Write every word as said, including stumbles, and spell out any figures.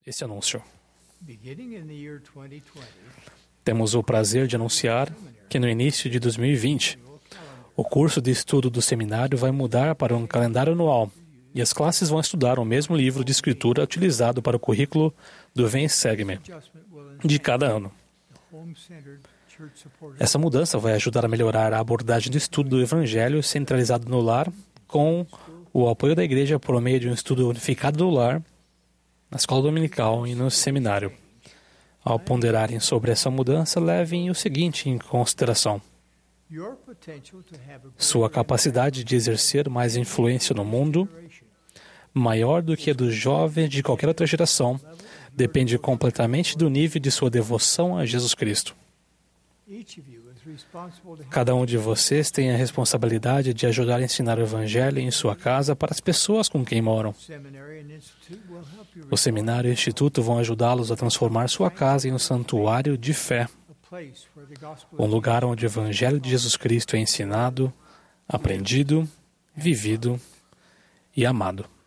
esse anúncio. Temos o prazer de anunciar que no início de dois mil e vinte, o curso de estudo do seminário vai mudar para um calendário anual e as classes vão estudar o mesmo livro de escritura utilizado para o currículo do Vem e Segue-me de cada ano. Essa mudança vai ajudar a melhorar a abordagem do estudo do Evangelho centralizado no lar com o apoio da igreja por meio de um estudo unificado do lar, na escola dominical e no seminário. Ao ponderarem sobre essa mudança, levem o seguinte em consideração. Sua capacidade de exercer mais influência no mundo, maior do que a dos jovens de qualquer outra geração, depende completamente do nível de sua devoção a Jesus Cristo. Cada um de vocês tem a responsabilidade de ajudar a ensinar o Evangelho em sua casa para as pessoas com quem moram. O seminário e o instituto vão ajudá-los a transformar sua casa em um santuário de fé, um lugar onde o Evangelho de Jesus Cristo é ensinado, aprendido, vivido e amado.